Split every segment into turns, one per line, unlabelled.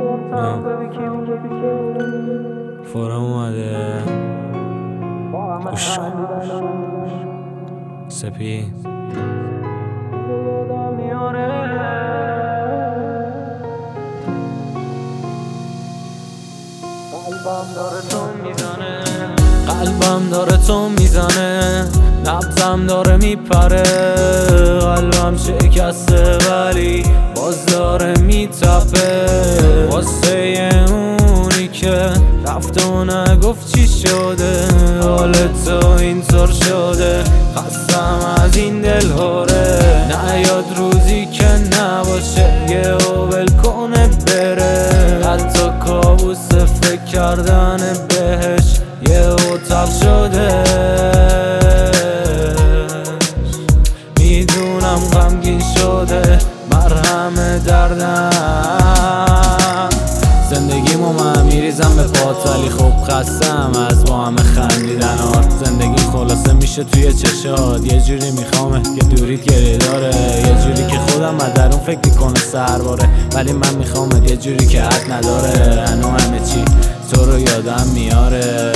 فورم اومده گوش سپی قلبم داره تو میزنه نبضم داره میپره قلبم شکسته ولی باز داره میتپه واسه اونی که رفت و نگفت چی شده حال تو اینطور شده خستم از این دل هاره نیاد روزی که نباشه یه ول کنه بره حتی کابوس فکر کردن بهش یه اتاق شده میدونم غمگین شده مرهم دردم زندگیمو من میریزم به پات ولی خوب خستم از با همه خندیدنات زندگی خلاصه میشه توی چشات یه جوری میخوامه که دوریت گریه داره یه جوری که خودم از درون فکر میکنه سرباره ولی من میخوامه یه جوری که حد نداره هنو همه چی تو رو یادم میاره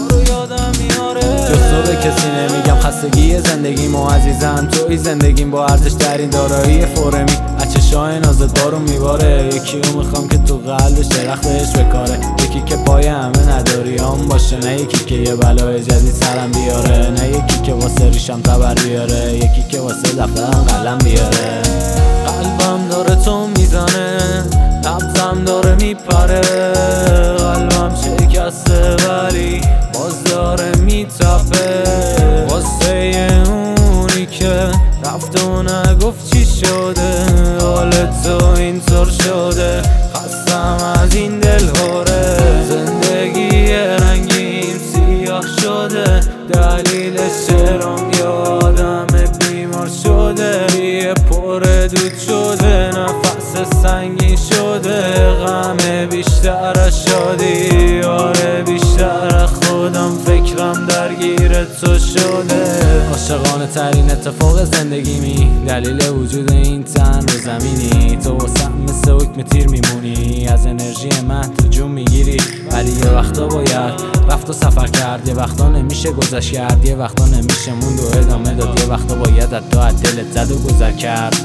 جز تو به کسی نمیگم خستگی زندگیمو عزیزم توی زندگیم با ارزش ترین دارایی فورمی از چشای نازت بارو میباره یکی رو میخوام که تو قلبش درختش بکاره یکی که پای همه نداریام باشه نه یکی که یه بلای جدید سرم بیاره نه یکی که واسه ریشم تبر بیاره یکی که واسه دفترم قلم بیاره قلبم داره تو میزنه نبضم داره میپره قلبم شکسته ولی باز داره میتپه واسه اونی که رفت و نگفت چی شده حال تو اینطور شده خستم از این دل هاره زندگی رنگین سیاه شده دلیلش چرام یادم بیمار شده یه پر دود شده نفس سنگین شده غم بیشتر از شادی آره بیشتر از خودم فکرم درگیر تو شده عاشقانه ترین اتفاق زندگیمی دلیل وجود این تن رو زمینی تو واسم مثل حکم تیر میمونی از انرژی من تو جون میگیری ولی یه وقتا باید رفت و سفر کرد یه وقتا نمیشه گذشت کرد یه وقتا نمیشه موند و ادامه داد یه وقتا باید از تو از دلت زد و گذر کرد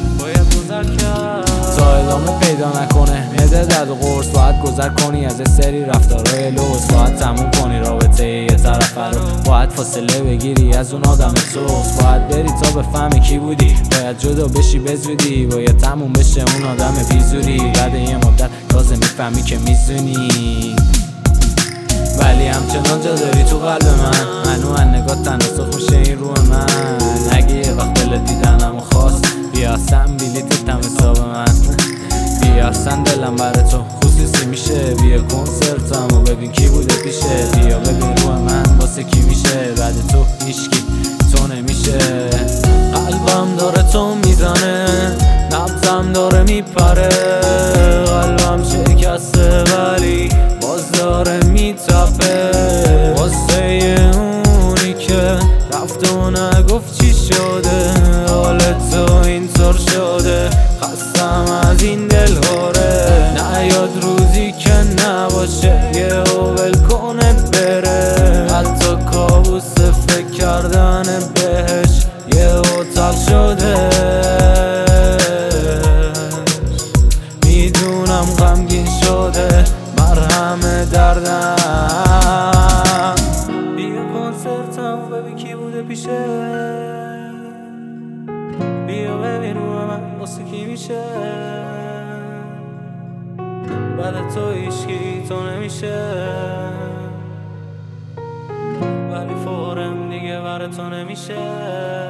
تا ادامه پیدا نکنه مده درد و قرص باید گذر کنی از سری رفتارهای لوس باید تموم کنی رابطه یه طرف رو باید فاصله بگیری از اون آدم توست باید بری تا بفهمی کی بودی باید جدا بشی بزودی باید تموم بشه اون آدم بیزوری بعد یه مدت تازه میفهمی که میزونی ولی همچنان جا داری تو قلب من منو از نگاه تناسخ میشه این روح من اگه یه وقت دلت دیدنم و خواست بیاستم بلیتت هم حساب من بیاستن دلم برای تو خصوصی میشه بیا کنسرتم و ببین کی بوده پیشه بیا ببین روح من واسه کی میشه بعد تو هیچکی تو نمیشه قلبم داره تو میزنه نبضم داره میپره قلبم شکسته ولی باز داره میتپه واسه اونی که رفت و نگفت چی شده حال تو اینطور شده خستم از این دل هاره نیاد روزی که نباشه یه ول کنه بره حتی کابوس فکر کردن بهش یه اتاق شده میدونم غمگین شده مرهم دردم بیا کنسرتم ببین کی بوده پیشه بیا ببین رو من واسه کی میشه بعد تو هیچکی تو نمیشه ولی فورم دیگه برای تو نمیشه